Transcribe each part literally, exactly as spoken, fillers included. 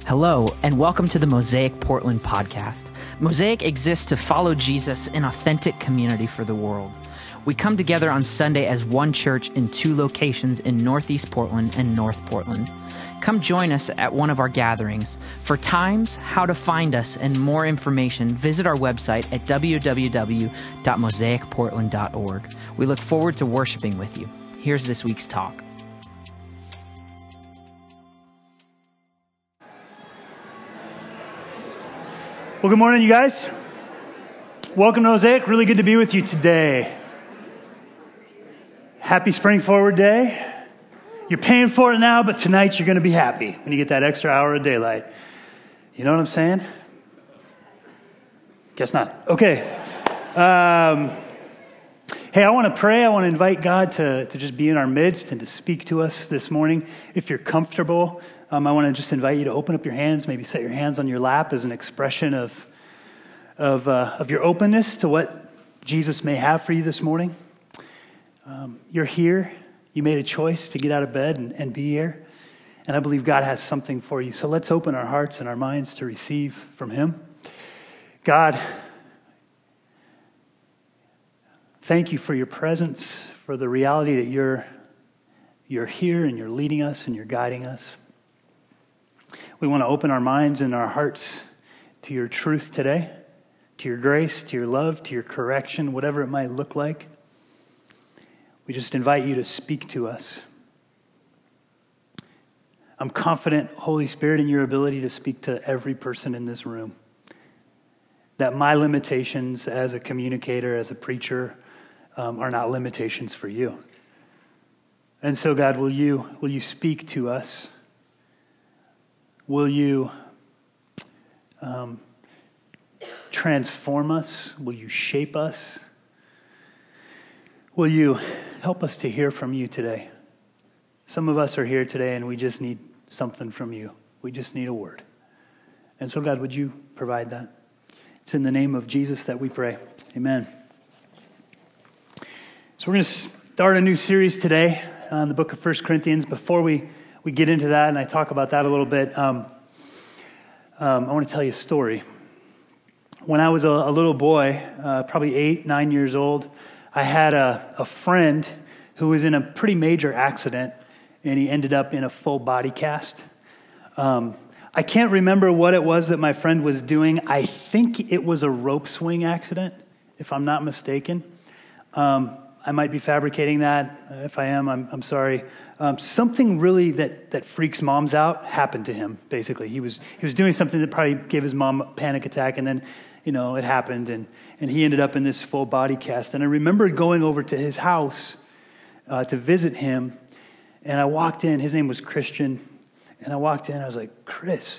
Hello, and welcome to the Mosaic Portland podcast. Mosaic exists to follow Jesus in authentic community for the world. We come together on Sunday as one church in two locations in Northeast Portland and North Portland. Come join us at one of our gatherings. For times, how to find us, and more information, visit our website at w w w dot mosaic portland dot org. We look forward to worshiping with you. Here's this week's talk. Well, good morning, you guys. Welcome to Mosaic. Really good to be with you today. Happy Spring Forward Day. You're paying for it now, but tonight you're going to be happy when you get that extra hour of daylight. You know what I'm saying? Guess not. Okay. Um, hey, I want to pray. I want to invite God to, to just be in our midst and to speak to us this morning. If you're comfortable, Um, I want to just invite you to open up your hands, maybe set your hands on your lap as an expression of of, uh, of your openness to what Jesus may have for you this morning. Um, you're here. You made a choice to get out of bed and, and be here. And I believe God has something for you. So let's open our hearts and our minds to receive from Him. God, thank you for your presence, for the reality that you're you're here and you're leading us and you're guiding us. We want to open our minds and our hearts to your truth today, to your grace, to your love, to your correction, whatever it might look like. We just invite you to speak to us. I'm confident, Holy Spirit, in your ability to speak to every person in this room. That my limitations as a communicator, as a preacher, um, are not limitations for you. And so, God, will you will you speak to us? Will you um, transform us? Will you shape us? Will you help us to hear from you today? Some of us are here today and we just need something from you. We just need a word. And so, God, would you provide that? It's in the name of Jesus that we pray. Amen. So we're going to start a new series today on the book of First Corinthians. Before we We get into that, and I talk about that a little bit. Um, um, I want to tell you a story. When I was a, a little boy, uh, probably eight, nine years old, I had a, a friend who was in a pretty major accident, and he ended up in a full body cast. Um, I can't remember what it was that my friend was doing. I think it was a rope swing accident, if I'm not mistaken. Um, I might be fabricating that. If I am, I'm, I'm sorry. Um, something really that, that freaks moms out happened to him, basically. He was he was doing something that probably gave his mom a panic attack, and then, you know, it happened, and, and he ended up in this full body cast. And I remember going over to his house uh, to visit him, and I walked in. His name was Christian, and I walked in, I was like, Chris,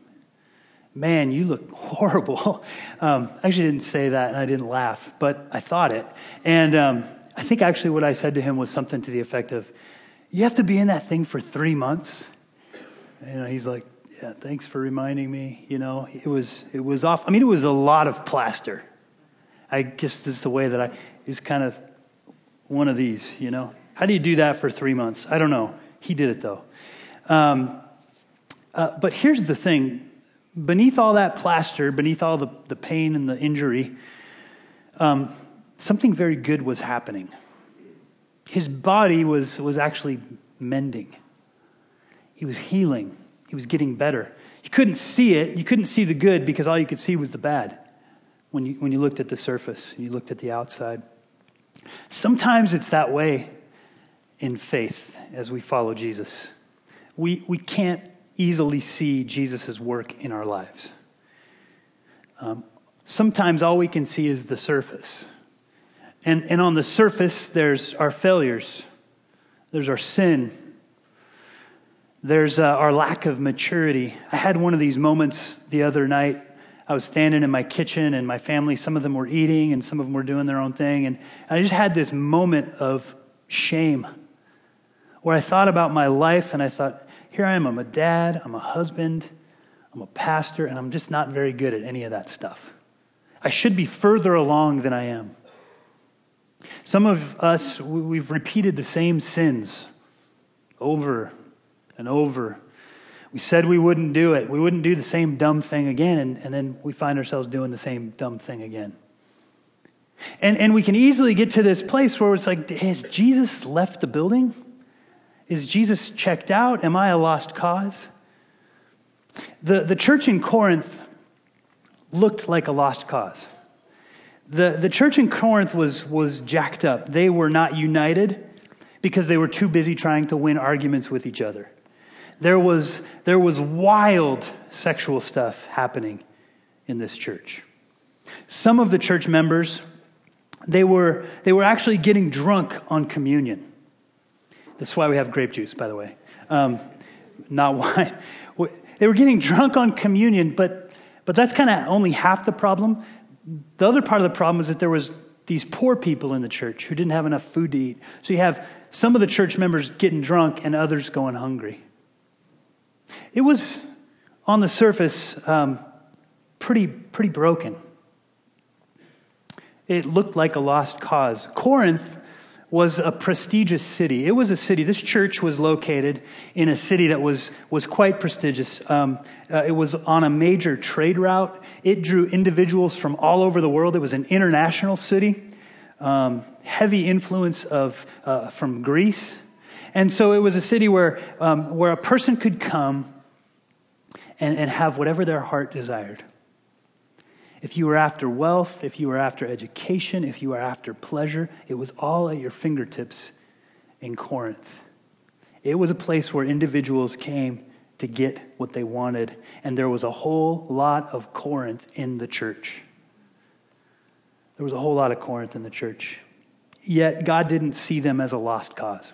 man, you look horrible. Um, I actually didn't say that, and I didn't laugh, but I thought it. And um, I think actually what I said to him was something to the effect of, you have to be in that thing for three months. And he's like, yeah, thanks for reminding me. You know, it was it was off. I mean, it was a lot of plaster. I guess this is the way that I, is kind of one of these, you know. How do you do that for three months? I don't know. He did it, though. Um, uh, but here's the thing. Beneath all that plaster, beneath all the, the pain and the injury, um, something very good was happening. His body was, was actually mending. He was healing. He was getting better. You couldn't see it. You couldn't see the good because all you could see was the bad when you, when you looked at the surface and you looked at the outside. Sometimes it's that way in faith as we follow Jesus. We, we can't easily see Jesus' work in our lives. Um, sometimes all we can see is the surface. And, and on the surface, there's our failures. There's our sin. There's uh, our lack of maturity. I had one of these moments the other night. I was standing in my kitchen, and my family, some of them were eating, and some of them were doing their own thing. And I just had this moment of shame where I thought about my life, and I thought, here I am. I'm a dad. I'm a husband. I'm a pastor, and I'm just not very good at any of that stuff. I should be further along than I am. Some of us, we've repeated the same sins over and over. We said we wouldn't do it. We wouldn't do the same dumb thing again, and, and then we find ourselves doing the same dumb thing again. And, and we can easily get to this place where it's like, has Jesus left the building? Is Jesus checked out? Am I a lost cause? The, the church in Corinth looked like a lost cause. The, the church in Corinth was, was jacked up. They were not united because they were too busy trying to win arguments with each other. There was, there was wild sexual stuff happening in this church. Some of the church members, they were, they were actually getting drunk on communion. That's why we have grape juice, by the way. Um, not wine. They were getting drunk on communion, but, but that's kind of only half the problem. The other part of the problem is that there was these poor people in the church who didn't have enough food to eat. So you have some of the church members getting drunk and others going hungry. It was, on the surface, um, pretty, pretty broken. It looked like a lost cause. Corinth was a prestigious city. It was a city. This church was located in a city that was, was quite prestigious. Um, uh, it was on a major trade route. It drew individuals from all over the world. It was an international city. Um, heavy influence of uh, from Greece. And so it was a city where um, where a person could come and, and have whatever their heart desired. If you were after wealth, if you were after education, if you were after pleasure, it was all at your fingertips in Corinth. It was a place where individuals came to get what they wanted, and there was a whole lot of Corinth in the church. There was a whole lot of Corinth in the church. Yet God didn't see them as a lost cause.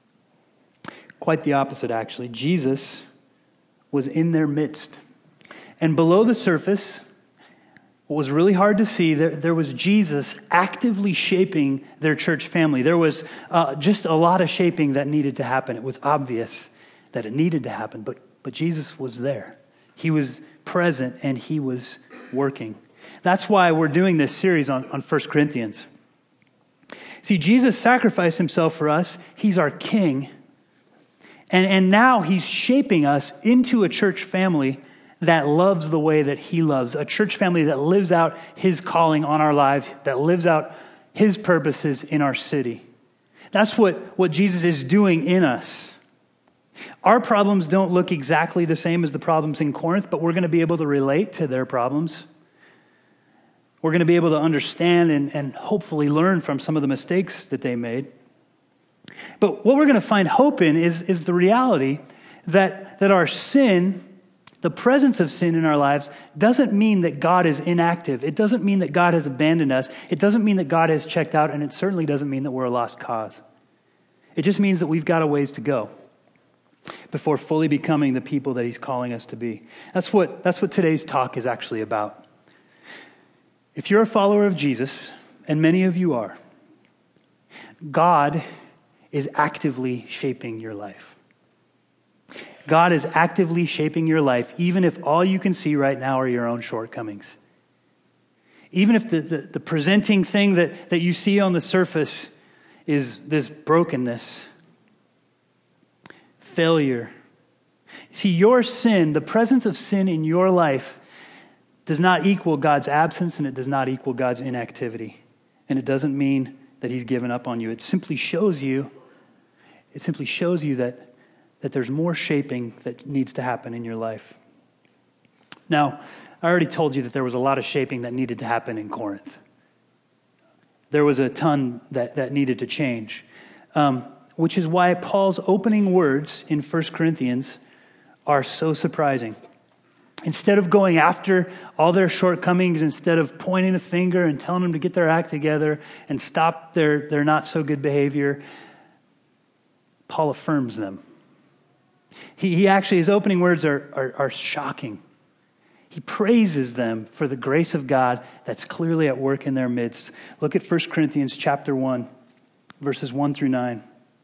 Quite the opposite, actually. Jesus was in their midst. And below the surface, what was really hard to see, there, there was Jesus actively shaping their church family. There was uh, just a lot of shaping that needed to happen. It was obvious that it needed to happen, but, but Jesus was there. He was present and he was working. That's why we're doing this series on, on First Corinthians. See, Jesus sacrificed himself for us. He's our king. And, and now he's shaping us into a church family that loves the way that he loves. A church family that lives out his calling on our lives, that lives out his purposes in our city. That's what, what Jesus is doing in us. Our problems don't look exactly the same as the problems in Corinth, but we're going to be able to relate to their problems. We're going to be able to understand and, and hopefully learn from some of the mistakes that they made. But what we're going to find hope in is, is the reality that, that our sin, the presence of sin in our lives, doesn't mean that God is inactive. It doesn't mean that God has abandoned us. It doesn't mean that God has checked out, and it certainly doesn't mean that we're a lost cause. It just means that we've got a ways to go before fully becoming the people that he's calling us to be. That's what, that's what today's talk is actually about. If you're a follower of Jesus, and many of you are, God is actively shaping your life. God is actively shaping your life, even if all you can see right now are your own shortcomings. Even if the, the, the presenting thing that, that you see on the surface is this brokenness, failure. See, your sin, the presence of sin in your life, does not equal God's absence, and it does not equal God's inactivity. And it doesn't mean that he's given up on you. It simply shows you, it simply shows you that, that there's more shaping that needs to happen in your life. Now, I already told you that there was a lot of shaping that needed to happen in Corinth. There was a ton that, that needed to change. Um, which is why Paul's opening words in First Corinthians are so surprising. Instead of going after all their shortcomings, instead of pointing the finger and telling them to get their act together and stop their, their not so good behavior, Paul affirms them. He, he actually, his opening words are, are, are shocking. He praises them for the grace of God that's clearly at work in their midst. Look at First Corinthians chapter one, verses one through nine.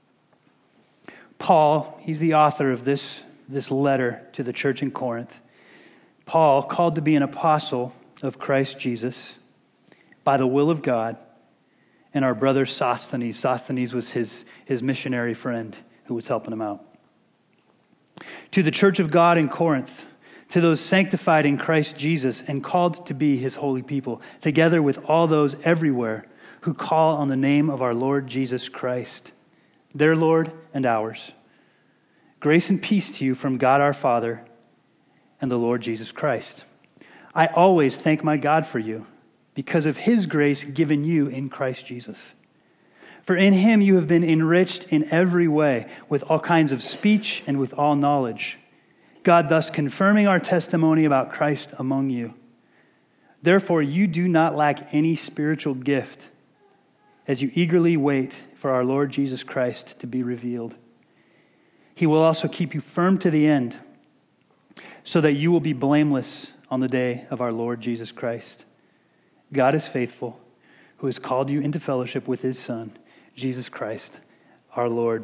Paul, he's the author of this, this letter to the church in Corinth. Paul, called to be an apostle of Christ Jesus by the will of God, and our brother Sosthenes. Sosthenes was his, his missionary friend who was helping him out. To the church of God in Corinth, to those sanctified in Christ Jesus and called to be his holy people, together with all those everywhere who call on the name of our Lord Jesus Christ, their Lord and ours. Grace and peace to you from God our Father and the Lord Jesus Christ. I always thank my God for you, because of his grace given you in Christ Jesus. For in him you have been enriched in every way, with all kinds of speech and with all knowledge, God thus confirming our testimony about Christ among you. Therefore you do not lack any spiritual gift, as you eagerly wait for our Lord Jesus Christ to be revealed. He will also keep you firm to the end, so that you will be blameless on the day of our Lord Jesus Christ. God is faithful, who has called you into fellowship with his Son, Jesus Christ, our Lord.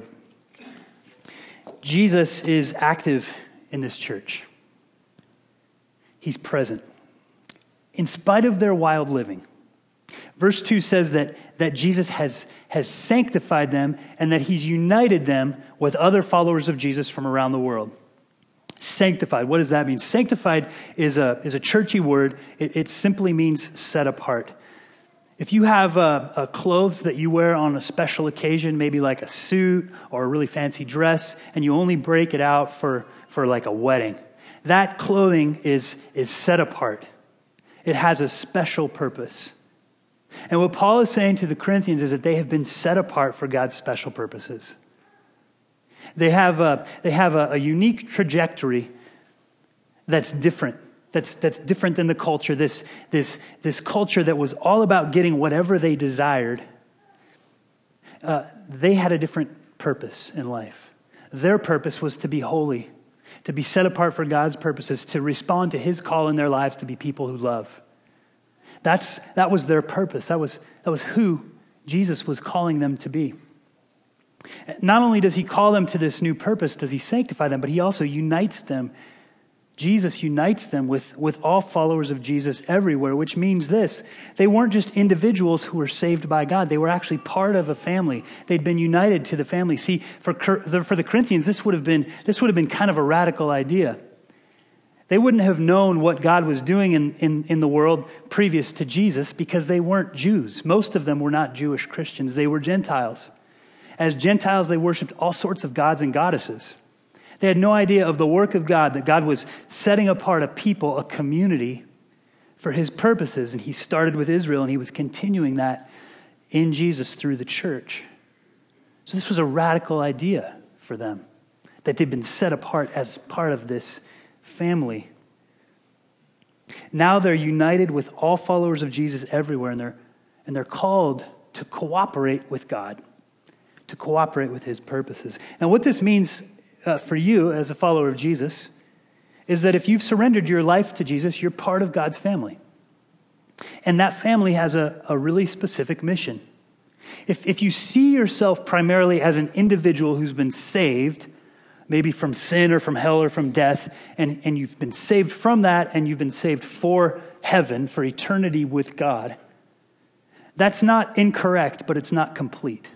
Jesus is active in this church. He's present, in spite of their wild living. Verse two says that, that Jesus has, has sanctified them and that he's united them with other followers of Jesus from around the world. Sanctified, what does that mean? Sanctified is a, is a churchy word. It, it simply means set apart. If you have uh, uh, clothes that you wear on a special occasion, maybe like a suit or a really fancy dress, and you only break it out for, for like a wedding, that clothing is, is set apart. It has a special purpose. And what Paul is saying to the Corinthians is that they have been set apart for God's special purposes. They have a, they have a, a unique trajectory that's different. That's, that's different than the culture, this, this, this culture that was all about getting whatever they desired. Uh, they had a different purpose in life. Their purpose was to be holy, to be set apart for God's purposes, to respond to his call in their lives to be people who love. That's, that was their purpose. That was, that was who Jesus was calling them to be. Not only does he call them to this new purpose, does he sanctify them, but he also unites them. Jesus unites them with, with all followers of Jesus everywhere, which means this. They weren't just individuals who were saved by God. They were actually part of a family. They'd been united to the family. See, for, for the Corinthians, this would have been, this would have been kind of a radical idea. They wouldn't have known what God was doing in, in, in the world previous to Jesus because they weren't Jews. Most of them were not Jewish Christians. They were Gentiles. As Gentiles, they worshiped all sorts of gods and goddesses. They had no idea of the work of God, that God was setting apart a people, a community, for his purposes. And he started with Israel, and he was continuing that in Jesus through the church. So this was a radical idea for them, that they'd been set apart as part of this family. Now they're united with all followers of Jesus everywhere, and they're, and they're called to cooperate with God, to cooperate with his purposes. And what this means uh, for you as a follower of Jesus is that if you've surrendered your life to Jesus, you're part of God's family. And that family has a, a really specific mission. If, if you see yourself primarily as an individual who's been saved, maybe from sin or from hell or from death, and, and you've been saved from that, and you've been saved for heaven, for eternity with God, that's not incorrect, but it's not complete.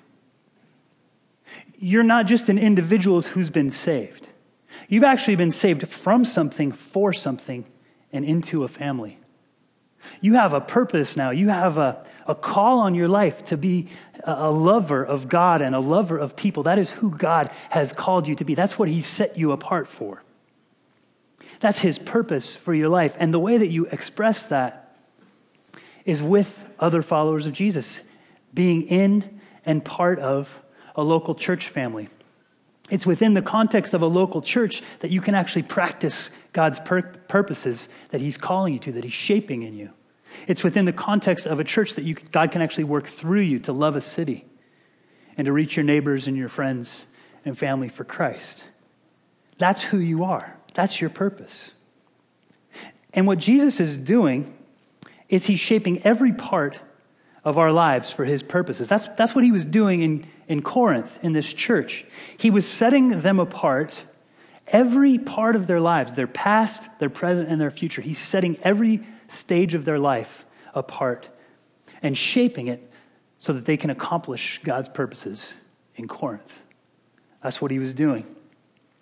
You're not just an individual who's been saved. You've actually been saved from something, for something, and into a family. You have a purpose now. You have a, a call on your life to be a lover of God and a lover of people. That is who God has called you to be. That's what he set you apart for. That's his purpose for your life. And the way that you express that is with other followers of Jesus, being in and part of a local church family. It's within the context of a local church that you can actually practice God's pur- purposes that he's calling you to, that he's shaping in you. It's within the context of a church that you, God can actually work through you to love a city and to reach your neighbors and your friends and family for Christ. That's who you are. That's your purpose. And what Jesus is doing is he's shaping every part of our lives for his purposes. That's, that's what he was doing in, in Corinth, in this church. He was setting them apart, every part of their lives, their past, their present, and their future. He's setting every stage of their life apart and shaping it so that they can accomplish God's purposes in Corinth. That's what he was doing.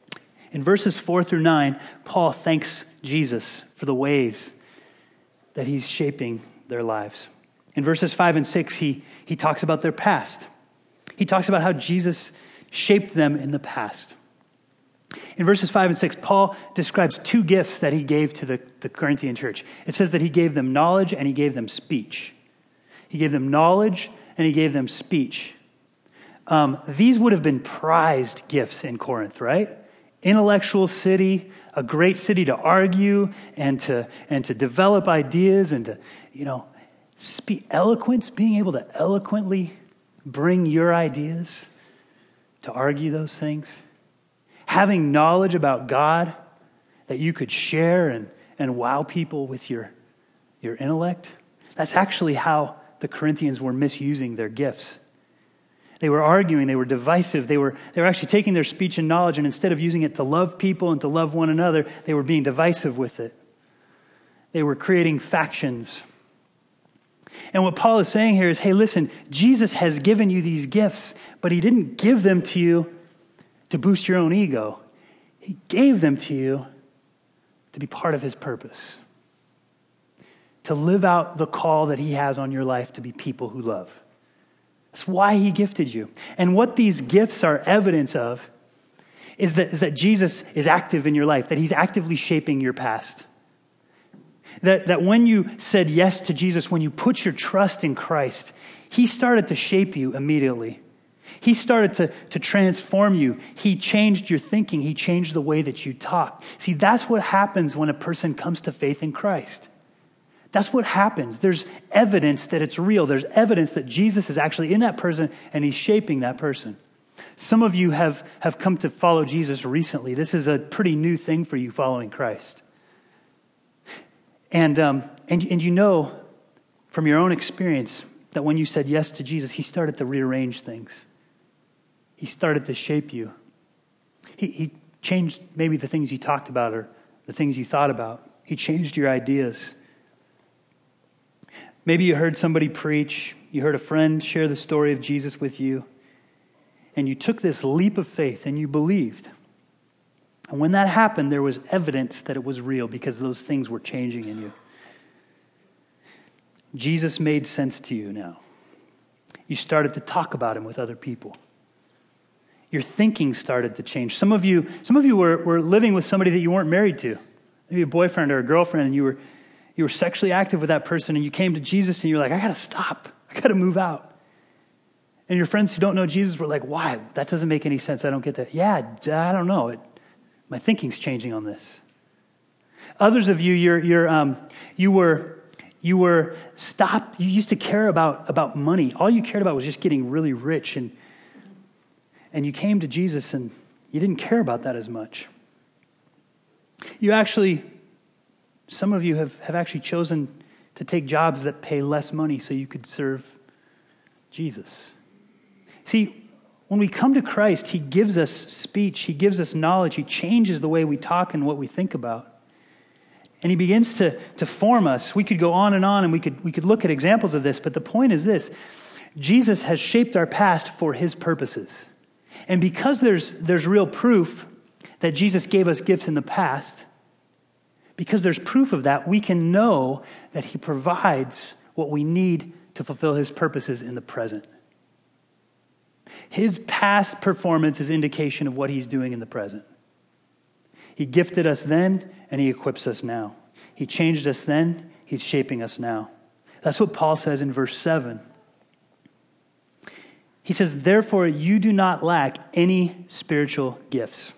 In verses four through nine, Paul thanks Jesus for the ways that he's shaping their lives. In verses five and six, he, he talks about their past. He talks about how Jesus shaped them in the past. In verses five and six, Paul describes two gifts that he gave to the, the Corinthian church. It says that he gave them knowledge and he gave them speech. He gave them knowledge and he gave them speech. Um, these would have been prized gifts in Corinth, right? Intellectual city, a great city to argue and to and to develop ideas and to, you know, speak eloquence, being able to eloquently bring your ideas to argue those things. Having knowledge about God that you could share and, and wow people with your, your intellect. That's actually how the Corinthians were misusing their gifts. They were arguing, they were divisive, they were, they were actually taking their speech and knowledge, and instead of using it to love people and to love one another, they were being divisive with it. They were creating factions. And what Paul is saying here is, hey, listen, Jesus has given you these gifts, but he didn't give them to you to boost your own ego. He gave them to you to be part of his purpose. To live out the call that he has on your life to be people who love. That's why he gifted you. And what these gifts are evidence of is that, is that Jesus is active in your life, that he's actively shaping your past. That, that when you said yes to Jesus, when you put your trust in Christ, he started to shape you immediately. He started to, to transform you. He changed your thinking. He changed the way that you talk. See, that's what happens when a person comes to faith in Christ. That's what happens. There's evidence that it's real. There's evidence that Jesus is actually in that person and he's shaping that person. Some of you have, have come to follow Jesus recently. This is a pretty new thing for you, following Christ. And, um, and, and you know from your own experience that when you said yes to Jesus, he started to rearrange things. He started to shape you. He, he changed maybe the things you talked about or the things you thought about. He changed your ideas. Maybe you heard somebody preach, you heard a friend share the story of Jesus with you, and you took this leap of faith and you believed. And when that happened, there was evidence that it was real because those things were changing in you. Jesus made sense to you now. You started to talk about him with other people. Your thinking started to change. Some of you, some of you were, were living with somebody that you weren't married to, maybe a boyfriend or a girlfriend, and you were you were sexually active with that person, and you came to Jesus, and you're like, I got to stop. I got to move out. And your friends who don't know Jesus were like, why? That doesn't make any sense. I don't get that. Yeah, I don't know. It, my thinking's changing on this. Others of you, you're, you're, um, you were, you were stopped. You used to care about, about money. All you cared about was just getting really rich, and and you came to Jesus, and you didn't care about that as much. You actually, some of you have, have actually chosen to take jobs that pay less money so you could serve Jesus. See, when we come to Christ, he gives us speech, he gives us knowledge, he changes the way we talk and what we think about. And he begins to, to form us. We could go on and on, and we could, we could look at examples of this, but the point is this: Jesus has shaped our past for his purposes. And because there's, there's real proof that Jesus gave us gifts in the past, because there's proof of that, we can know that he provides what we need to fulfill his purposes in the present. His past performance is indication of what he's doing in the present. He gifted us then, and he equips us now. He changed us then, he's shaping us now. That's what Paul says in verse seven. He says, therefore, you do not lack any spiritual gifts.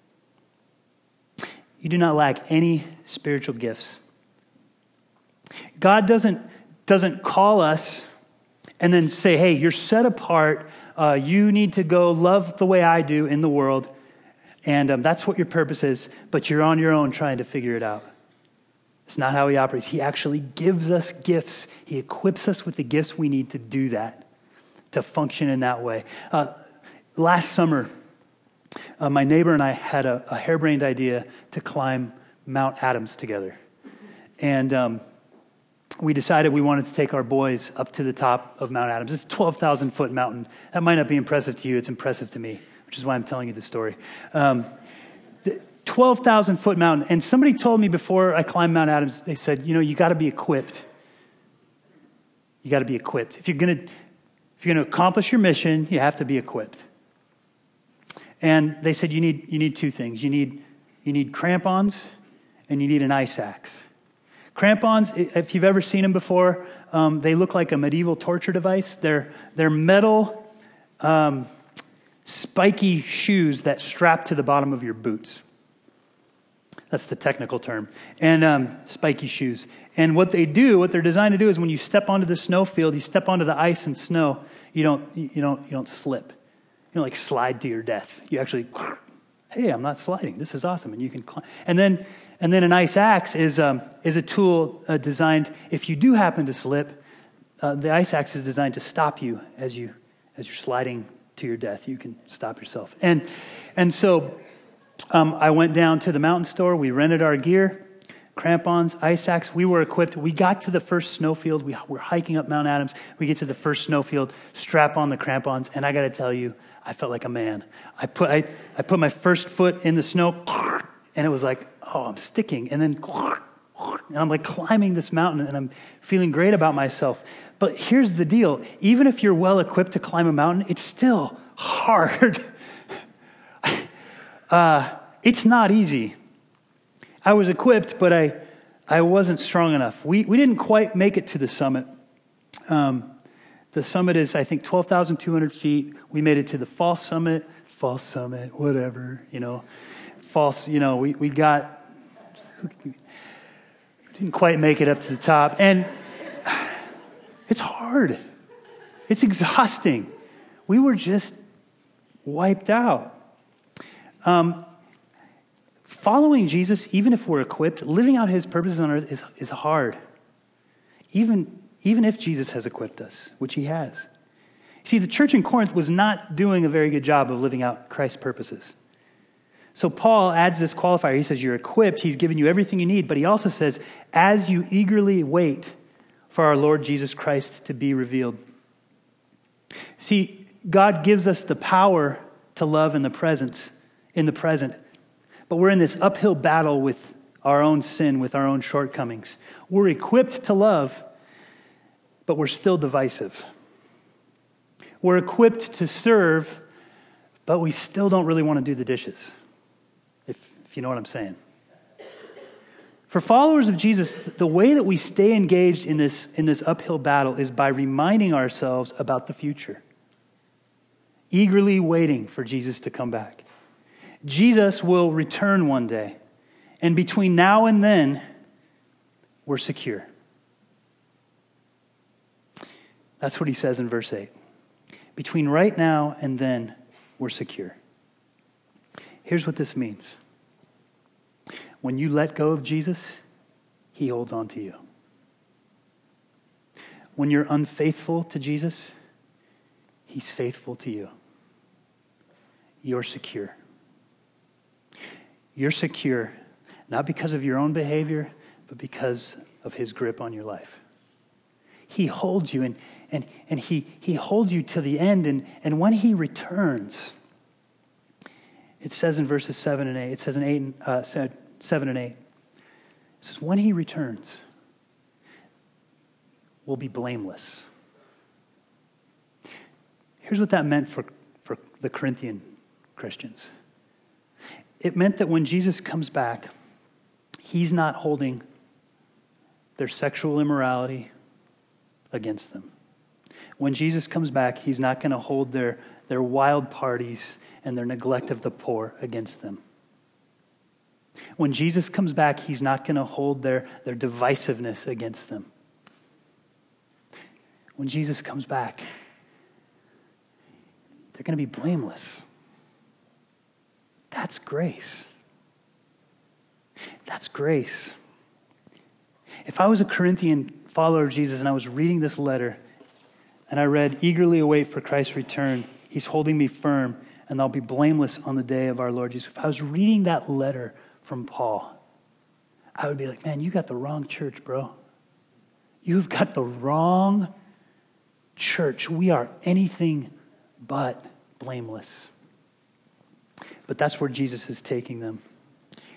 You do not lack any spiritual gifts. God doesn't, doesn't call us and then say, hey, you're set apart. Uh, you need to go love the way I do in the world. And um, that's what your purpose is. But you're on your own trying to figure it out. It's not how he operates. He actually gives us gifts. He equips us with the gifts we need to do that, to function in that way. Uh, last summer, uh, my neighbor and I had a, a harebrained idea to climb Mount Adams together. And um, we decided we wanted to take our boys up to the top of Mount Adams. It's a twelve thousand foot mountain. That might not be impressive to you. It's impressive to me, which is why I'm telling you this story. Um, th- twelve thousand foot mountain. And somebody told me before I climbed Mount Adams, they said, you know, you got to be equipped. You got to be equipped. If you're going to, if you're going to accomplish your mission, you have to be equipped. And they said you need you need two things. You need you need crampons and you need an ice axe. Crampons, if you've ever seen them before, um, they look like a medieval torture device. They're they're metal, um, spiky shoes that strap to the bottom of your boots. That's the technical term. And um, spiky shoes. And what they do, what they're designed to do, is when you step onto the snow field, you step onto the ice and snow, you don't you don't you don't slip. You don't like slide to your death. You actually, hey, I'm not sliding. This is awesome, and you can climb. And then, and then an ice axe is um, is a tool uh, designed. If you do happen to slip, uh, the ice axe is designed to stop you as you as you're sliding to your death. You can stop yourself. And and so, um, I went down to the mountain store. We rented our gear, crampons, ice axe. We were equipped. We got to the first snowfield. We were hiking up Mount Adams. We get to the first snowfield. Strap on the crampons, and I got to tell you, I felt like a man. I put I, I put my first foot in the snow, and it was like, oh, I'm sticking. And then, and I'm like climbing this mountain, and I'm feeling great about myself. But here's the deal. Even if you're well equipped to climb a mountain, it's still hard. uh, it's not easy. I was equipped, but I I wasn't strong enough. We, we didn't quite make it to the summit. Um The summit is, I think, twelve thousand two hundred feet. We made it to the false summit, false summit, whatever, you know. False, you know, we, we got, we didn't quite make it up to the top. And it's hard. It's exhausting. We were just wiped out. Um, following Jesus, even if we're equipped, living out his purposes on earth is, is hard. Even Even if Jesus has equipped us, which he has. See, the church in Corinth was not doing a very good job of living out Christ's purposes. So Paul adds this qualifier. He says, you're equipped. He's given you everything you need. But he also says, as you eagerly wait for our Lord Jesus Christ to be revealed. See, God gives us the power to love in the present, in the present. But we're in this uphill battle with our own sin, with our own shortcomings. We're equipped to love, but we're still divisive. We're equipped to serve, but we still don't really want to do the dishes, if, if you know what I'm saying. For followers of Jesus, the way that we stay engaged in this, in this uphill battle is by reminding ourselves about the future. Eagerly waiting for Jesus to come back. Jesus will return one day, and between now and then, we're secure. That's what he says in verse eight. Between right now and then, we're secure. Here's what this means. When you let go of Jesus, he holds on to you. When you're unfaithful to Jesus, he's faithful to you. You're secure. You're secure, not because of your own behavior, but because of his grip on your life. He holds you, and and and he he holds you to the end. And, and when he returns, it says in verses seven and eight, it says in eight, uh, seven and eight, it says, when he returns, we'll be blameless. Here's what that meant for, for the Corinthian Christians. It meant that when Jesus comes back, he's not holding their sexual immorality against them. When Jesus comes back, he's not going to hold their, their wild parties and their neglect of the poor against them. When Jesus comes back, he's not going to hold their, their divisiveness against them. When Jesus comes back, they're going to be blameless. That's grace. That's grace. If I was a Corinthian follower of Jesus and I was reading this letter and I read, eagerly await for Christ's return, he's holding me firm and I'll be blameless on the day of our Lord Jesus. If I was reading that letter from Paul, I would be like, man, you got the wrong church, bro. You've got the wrong church. We are anything but blameless. But that's where Jesus is taking them.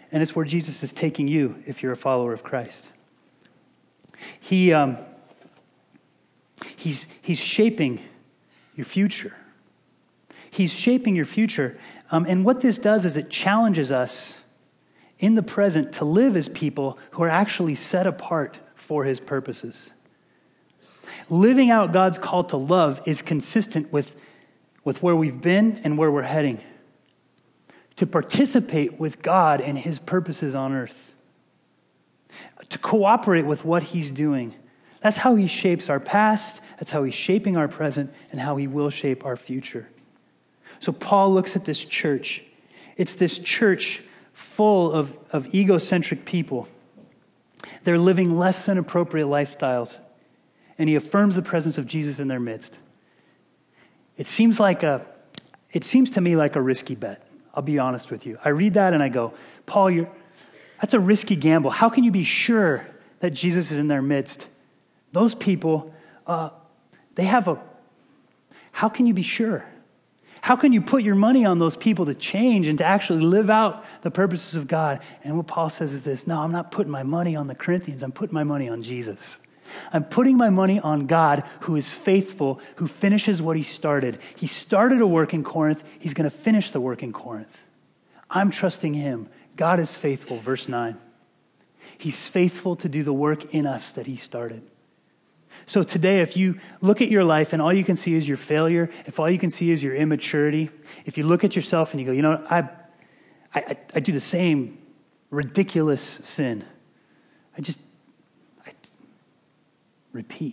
and it's where Jesus is taking you if you're a follower of Christ. He, um, he's, he's shaping your future. He's shaping your future. Um, and what this does is it challenges us in the present to live as people who are actually set apart for his purposes. Living out God's call to love is consistent with, with where we've been and where we're heading. To participate with God and his purposes on earth. To cooperate with what he's doing. That's how he shapes our past, that's how he's shaping our present, and how he will shape our future. So Paul looks at this church. It's this church full of, of egocentric people. They're living less than appropriate lifestyles. And he affirms the presence of Jesus in their midst. It seems like a, it seems to me like a risky bet. I'll be honest with you. I read that and I go, Paul, you're, that's a risky gamble. How can you be sure that Jesus is in their midst? Those people, uh, they have a, how can you be sure? How can you put your money on those people to change and to actually live out the purposes of God? And what Paul says is this, no, I'm not putting my money on the Corinthians. I'm putting my money on Jesus. I'm putting my money on God, who is faithful, who finishes what he started. He started a work in Corinth. He's going to finish the work in Corinth. I'm trusting him. God is faithful, verse nine. He's faithful to do the work in us that he started. So today, if you look at your life and all you can see is your failure, if all you can see is your immaturity, if you look at yourself and you go, you know, I, I, I do the same ridiculous sin. I just, I repeat.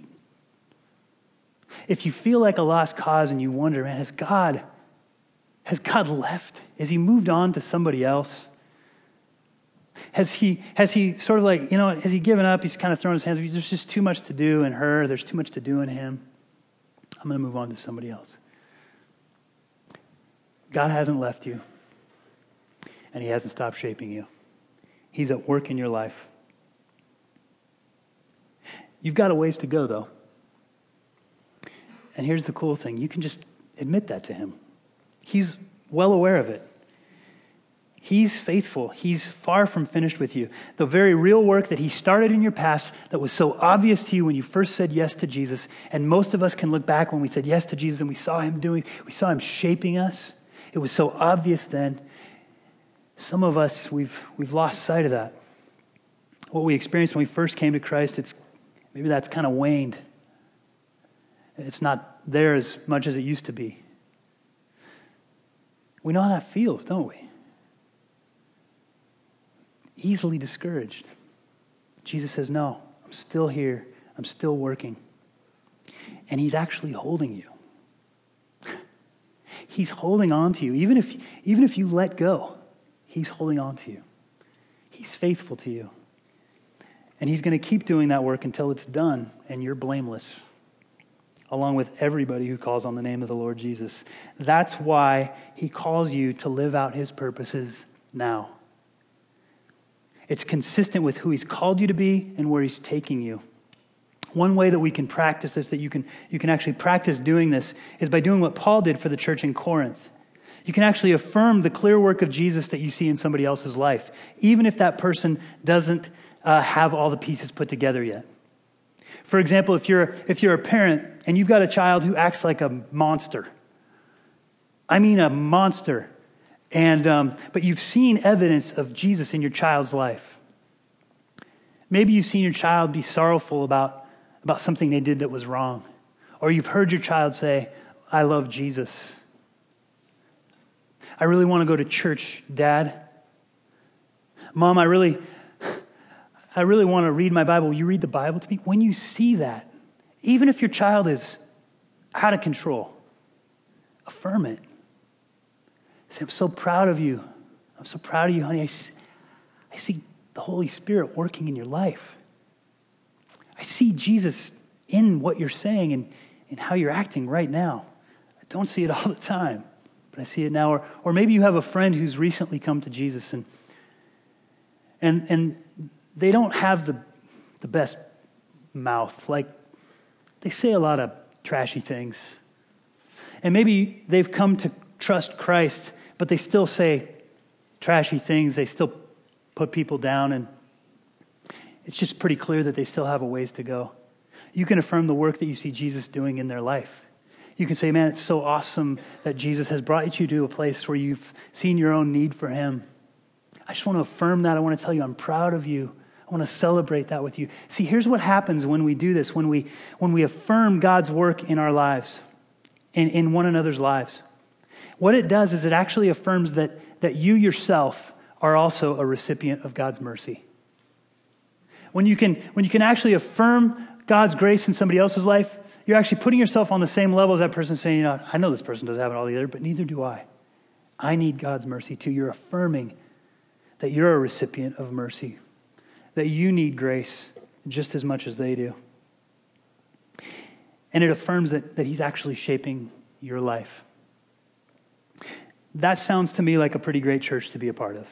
If you feel like a lost cause and you wonder, man, has God, has God left? Has he moved on to somebody else? Has he, has he sort of like, you know, has he given up? He's kind of thrown his hands. There's just too much to do in her. There's too much to do in him. I'm going to move on to somebody else. God hasn't left you. And he hasn't stopped shaping you. He's at work in your life. You've got a ways to go, though. And here's the cool thing. You can just admit that to him. He's well aware of it. He's faithful. He's far from finished with you. The very real work that he started in your past that was so obvious to you when you first said yes to Jesus, and most of us can look back when we said yes to Jesus and we saw him doing, we saw him shaping us. It was so obvious then. Some of us, we've we've lost sight of that. What we experienced when we first came to Christ, it's maybe that's kind of waned. It's not there as much as it used to be. We know how that feels, don't we? Easily discouraged. Jesus says, no, I'm still here. I'm still working. And he's actually holding you. He's holding on to you. Even if, even if you let go, he's holding on to you. He's faithful to you. And he's going to keep doing that work until it's done and you're blameless, along with everybody who calls on the name of the Lord Jesus. That's why he calls you to live out his purposes now. It's consistent with who he's called you to be and where he's taking you. One way that we can practice this, that you can, you can actually practice doing this, is by doing what Paul did for the church in Corinth. You can actually affirm the clear work of Jesus that you see in somebody else's life, even if that person doesn't uh, have all the pieces put together yet. For example, if you're, if you're a parent and you've got a child who acts like a monster, I mean a monster, And um, but you've seen evidence of Jesus in your child's life. Maybe you've seen your child be sorrowful about, about something they did that was wrong. Or you've heard your child say, I love Jesus. I really want to go to church, Dad. Mom, I really, I really want to read my Bible. Will you read the Bible to me? When you see that, even if your child is out of control, affirm it. Say, I'm so proud of you. I'm so proud of you, honey. I see, I see the Holy Spirit working in your life. I see Jesus in what you're saying and, and how you're acting right now. I don't see it all the time, but I see it now. Or, or maybe you have a friend who's recently come to Jesus and and and they don't have the the best mouth. Like, they say a lot of trashy things. And maybe they've come to trust Christ, but they still say trashy things. They still put people down, and it's just pretty clear that they still have a ways to go. You can affirm the work that you see Jesus doing in their life. You can say, man, it's so awesome that Jesus has brought you to a place where you've seen your own need for him. I just want to affirm that. I want to tell you I'm proud of you. I want to celebrate that with you. See, here's what happens when we do this, when we when we affirm God's work in our lives, in, in one another's lives. What it does is it actually affirms that, that you yourself are also a recipient of God's mercy. When you can, when you can actually affirm God's grace in somebody else's life, you're actually putting yourself on the same level as that person, saying, you know, I know this person doesn't have it all either, but neither do I. I need God's mercy too. You're affirming that you're a recipient of mercy, that you need grace just as much as they do. And it affirms that, that he's actually shaping your life. That sounds to me like a pretty great church to be a part of.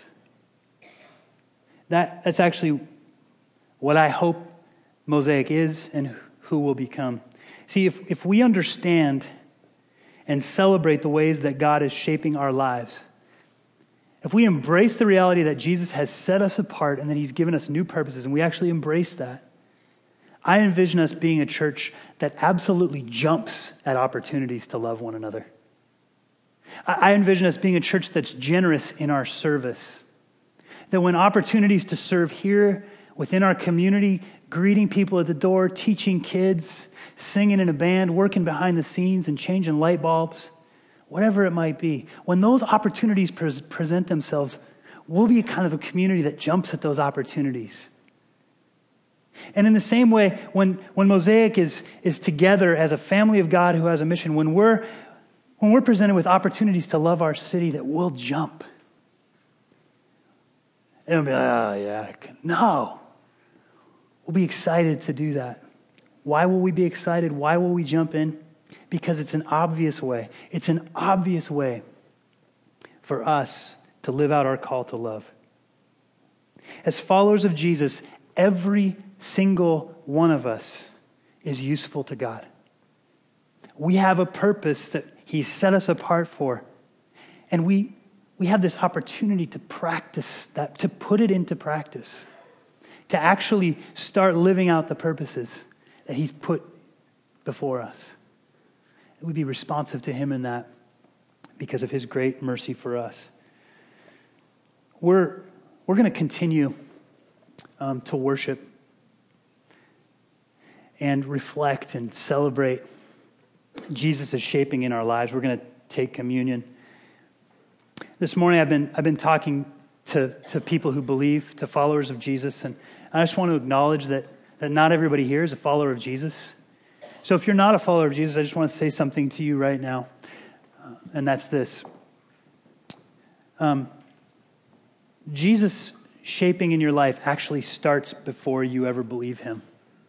That, that's actually what I hope Mosaic is and who will become. See, if, if we understand and celebrate the ways that God is shaping our lives, if we embrace the reality that Jesus has set us apart and that he's given us new purposes, and we actually embrace that, I envision us being a church that absolutely jumps at opportunities to love one another. I, I envision us being a church that's generous in our service. That when opportunities to serve here within our community, greeting people at the door, teaching kids, singing in a band, working behind the scenes and changing light bulbs, whatever it might be, when those opportunities pre- present themselves, we'll be a kind of a community that jumps at those opportunities. And in the same way, when, when Mosaic is, is together as a family of God who has a mission, when we're, when we're presented with opportunities to love our city, that we'll jump. And we'll be like, oh yeah, no. We'll be excited to do that. Why will we be excited? Why will we jump in? Because it's an obvious way. It's an obvious way for us to live out our call to love. As followers of Jesus, every single one of us is useful to God. We have a purpose that he set us apart for. And we, we have this opportunity to practice that, to put it into practice, to actually start living out the purposes that he's put before us. And we'd be responsive to him in that because of his great mercy for us. We're, we're going to continue um, to worship and reflect and celebrate Jesus' shaping in our lives. We're going to take communion. This morning I've been I've been talking to, to people who believe, to followers of Jesus, and I just want to acknowledge that, that not everybody here is a follower of Jesus. So if you're not a follower of Jesus, I just want to say something to you right now, uh, and that's this. Um, Jesus shaping in your life actually starts before you ever believe him.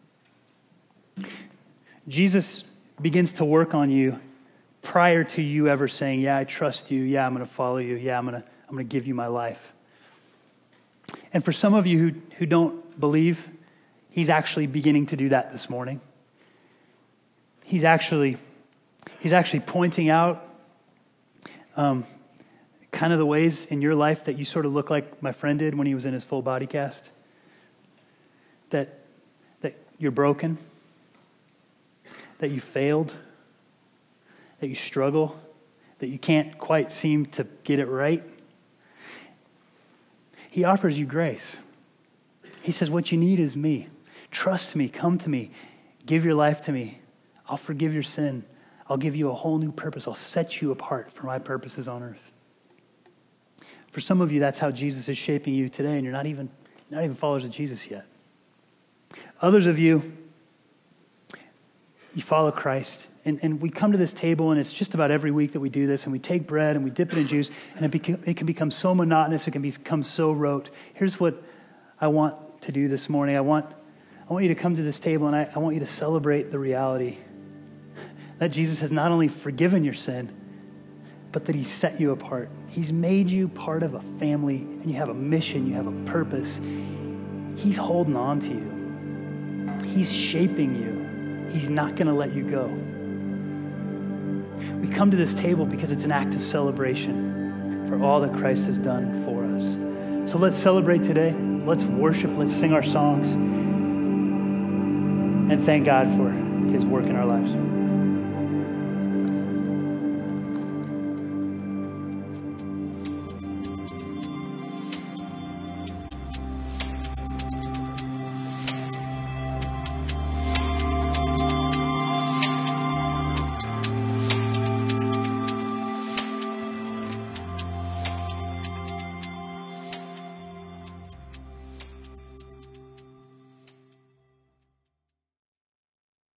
Jesus begins to work on you prior to you ever saying, yeah, I trust you. Yeah, I'm going to follow you. Yeah, I'm going to I'm going to give you my life. And for some of you who, who don't believe, he's actually beginning to do that this morning. He's actually he's actually pointing out um, kind of the ways in your life that you sort of look like my friend did when he was in his full body cast. That that you're broken. That you failed, that you struggle, that you can't quite seem to get it right. He offers you grace. He says, what you need is me. Trust me, come to me, give your life to me. I'll forgive your sin. I'll give you a whole new purpose. I'll set you apart for my purposes on earth. For some of you, that's how Jesus is shaping you today, and you're not even, not even followers of Jesus yet. Others of you, you follow Christ, and, and we come to this table, and it's just about every week that we do this, and we take bread, and we dip it in juice, and it, beca- it can become so monotonous, it can become so rote. Here's what I want to do this morning. I want, I want you to come to this table, and I, I want you to celebrate the reality that Jesus has not only forgiven your sin, but that he set you apart. He's made you part of a family, and you have a mission, you have a purpose. He's holding on to you. He's shaping you. He's not going to let you go. We come to this table because it's an act of celebration for all that Christ has done for us. So let's celebrate today. Let's worship. Let's sing our songs. And thank God for his work in our lives.